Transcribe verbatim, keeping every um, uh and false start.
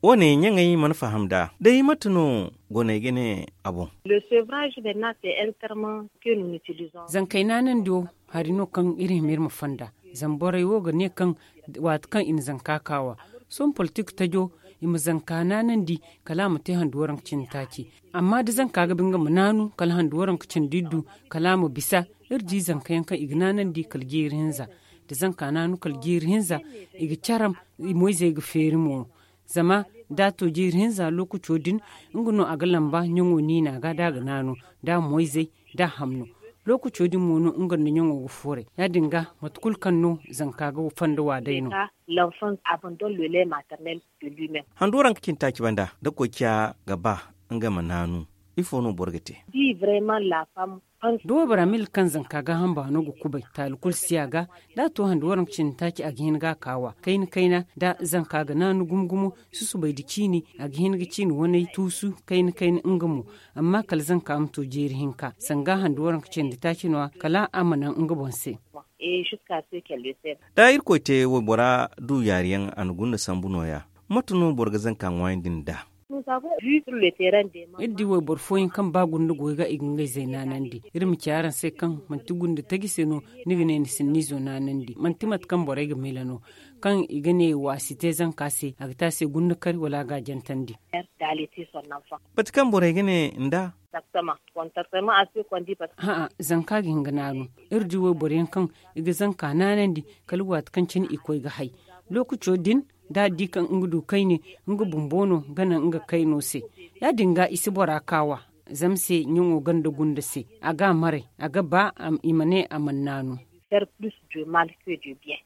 Wane yangayi man fahamda dai matuno gone gene abu. Le sevrage maintenant c'est un terme que nous utilisons. Zan kai nanan do harino kan irin mir mafanda. Zan borai woga ne kan wat kan in zan kakawa. Son politik ta jo im zan kana nan di kalamu te handuwaran cin taki. Amma da zan kaga binga munanu kala handuwaran cin diddu kalamu bisa irji zan kayan kan ignanan di kalgirinza. Da zan kana nu kalgirinza igi charam moize ga ferimo. Zama dato jirinza lokuco din nguno agalan ba nyongo ni na ga daga nanu da moize da hamno. Lokuco din mono ngan nyongo gufore. Ya dinga matkul kanno zan kaga fanda wa daino. L'enfant abandonne le lait maternel de lui-même. Handuran kin taki banda da kokiya gaba ngama nanu. Ifo no borgete. Di vraiment la femme do baramil kan zan kaga hamba no gu kubai talkul siyaga da to handuwaran cin taki a gihin ga kawa kain kaina da zan kaga nanu gumgumu su su bai dikini a gihin ga cin wani tusu kain kain ingamu amma kal zan ka amto jerihin ka sanga handuwaran cin da taki no kala amanan ingabonse et jusqu'à ce qu'elle le sait. Da irko te wo bora du yariyan anugunda sambunoya matuno borgazan kan windin da. Nous avons vu sur le terrain des mamans. Iddi wo borfoyin kan bagundu goiga iginga zainanandi irim kiyaran sai kan manti gunda tagiseno nigine ni sinnizo nanandi manti mat kan borega milano kan igane wasite zan kase agta se gunda kar wala ga jantandi D'allaiter son enfant. Bat kan borega ne nda Exactement. Contrairement à ce qu'on dit parce que ha zan ka ginga nanu irdi wo boren kan iga zan kananandi kalwat kan cin ikoi ga hai lokuco din da dikan ngudu kai ne ngu bumbono gana nga kai no se ya dinga isi bora kawa zamse nyungo ganda gunda se aga mare aga ba am imane amannanu faire plus de mal que de bien.